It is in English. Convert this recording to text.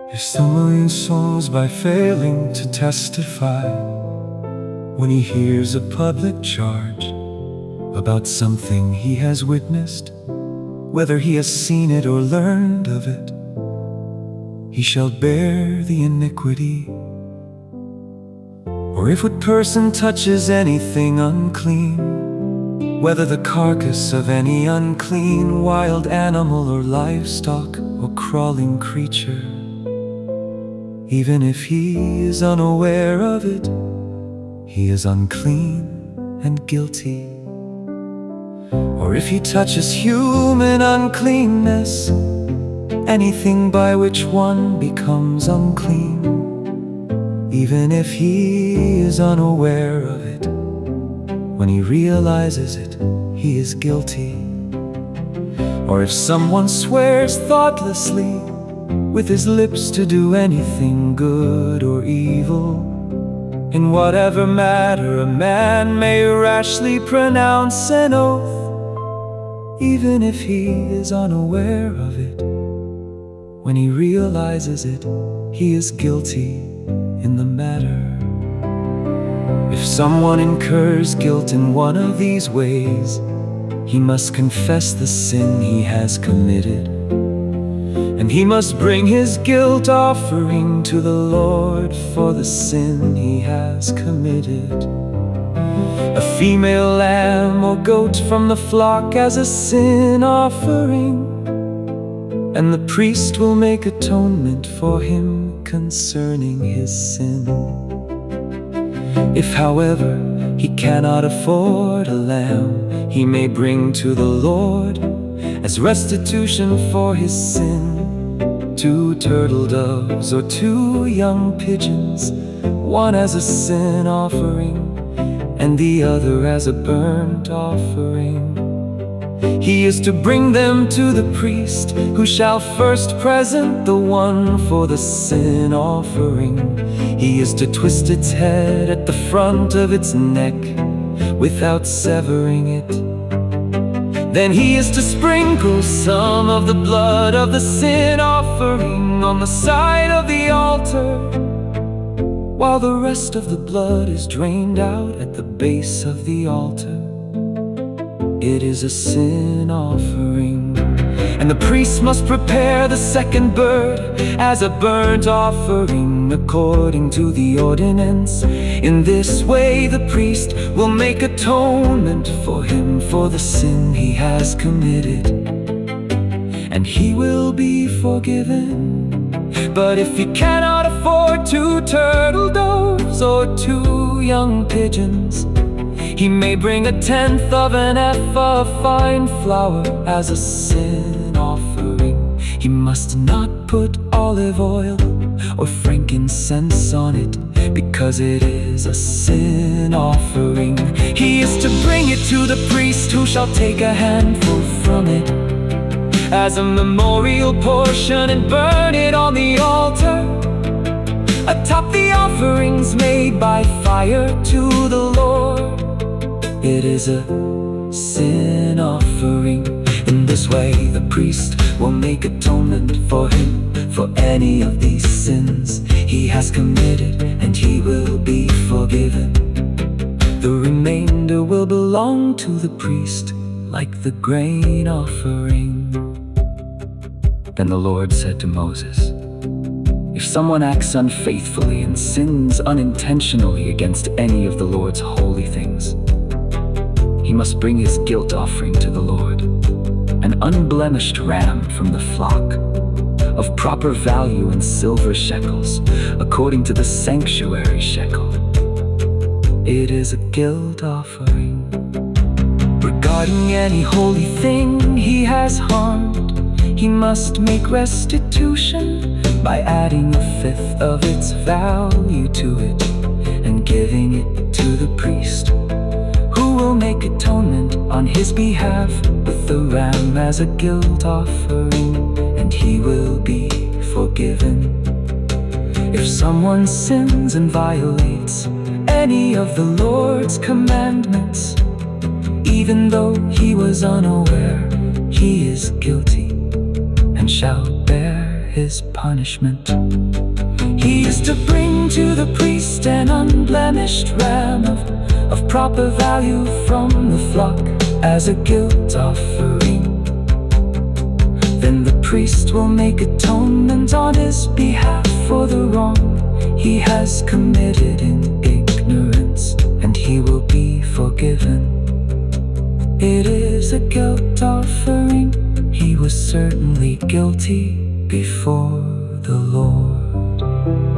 You're stumbling souls by failing to testify when he hears a public charge about something he has witnessed, whether he has seen it or learned of it. He shall bear the iniquity. Or if a person touches anything unclean, whether the carcass of any unclean wild animal or livestock or crawling creature, even if he is unaware of it, he is unclean and guilty. Or if he touches human uncleanness, anything by which one becomes unclean, even if he is unaware of it, when he realizes it, he is guilty. Or if someone swears thoughtlessly with his lips to do anything good or evil, in whatever matter a man may rashly pronounce an oath, even if he is unaware of it, when he realizes it, he is guilty in the matter. If someone incurs guilt in one of these ways, he must confess the sin he has committed, and he must bring his guilt offering to the Lord for the sin he has committed. A female lamb or goat from the flock as a sin offering, and the priest will make atonement for him concerning his sin. If, however, he cannot afford a lamb, he may bring to the Lord as restitution for his sin 2 turtle doves or 2 young pigeons, one as a sin offering and the other as a burnt offering. He is to bring them to the priest, who shall first present the one for the sin offering. He is to twist its head at the front of its neck without severing it. Then he is to sprinkle some of the blood of the sin offering on the side of the altar, while the rest of the blood is drained out at the base of the altar. It is a sin offering. And the priest must prepare the second bird as a burnt offering according to the ordinance. In this way the priest will make atonement for him for the sin he has committed, and he will be forgiven. But if he cannot afford 2 turtle doves or 2 young pigeons, he may bring 1/10 of an ephah of fine flour as a sin offering. He must not put olive oil or frankincense on it, because it is a sin offering. He is to bring it to the priest, who shall take a handful from it as a memorial portion and burn it on the altar atop the offerings made by fire to the Lord. It is a sin offering. In this way the priest will make atonement for him for any of these sins he has committed, and he will be forgiven. The remainder will belong to the priest, like the grain offering. Then the Lord said to Moses, "If someone acts unfaithfully and sins unintentionally against any of the Lord's holy things, he must bring his guilt offering to the Lord, an unblemished ram from the flock, of proper value in silver shekels, according to the sanctuary shekel. It is a guilt offering. Regarding any holy thing he has harmed, he must make restitution by adding 1/5 of its value to it and giving it to the priest, who will make atonement on his behalf with the ram as a guilt offering, and he will be forgiven. If someone sins and violates any of the Lord's commandments, even though he was unaware, he is guilty and shall bear his punishment. He is to bring to the priest an unblemished ram of proper value from the flock as a guilt offering. Then the priest will make atonement on his behalf for the wrong he has committed in ignorance, and he will be forgiven. It is a guilt offering. He was certainly guilty before the Lord.